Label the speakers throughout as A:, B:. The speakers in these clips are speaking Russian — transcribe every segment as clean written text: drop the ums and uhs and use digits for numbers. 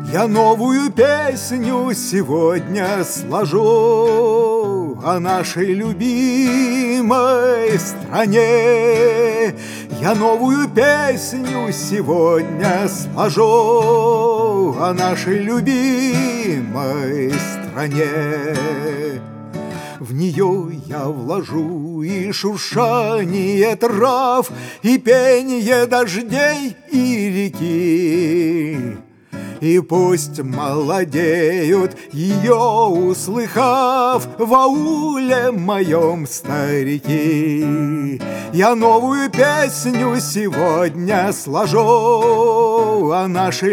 A: Я новую песню сегодня сложу о нашей любимой стране. Я новую песню сегодня сложу о нашей любимой стране. В нее я вложу и шуршание трав, и пение дождей и реки. И пусть молодеют ее, услыхав в ауле моем старики. Я новую песню сегодня сложу о нашей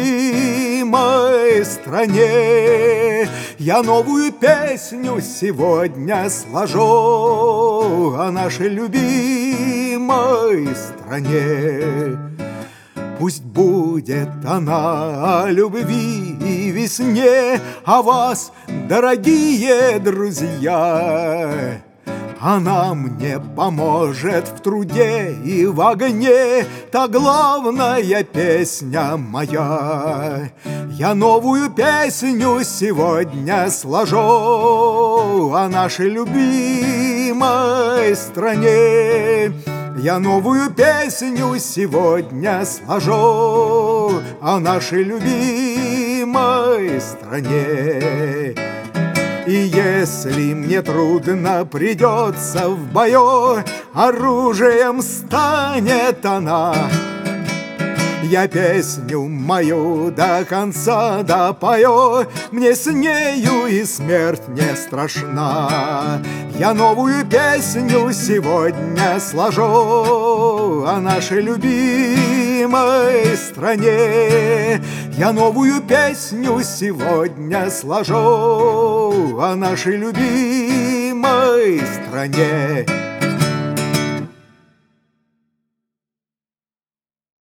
A: любимой стране. Я новую песню сегодня сложу о нашей любимой стране. Пусть будет она о любви и весне, о вас, дорогие друзья. Она мне поможет в труде и в огне, та главная песня моя. Я новую песню сегодня сложу о нашей любимой стране. Я новую песню сегодня сложу о нашей любимой стране. И если мне трудно придется в бою, оружием станет она. Я песню мою до конца допою, мне с нею и смерть не страшна. Я новую песню сегодня сложу о нашей любимой стране. Я новую песню сегодня сложу о нашей любимой стране.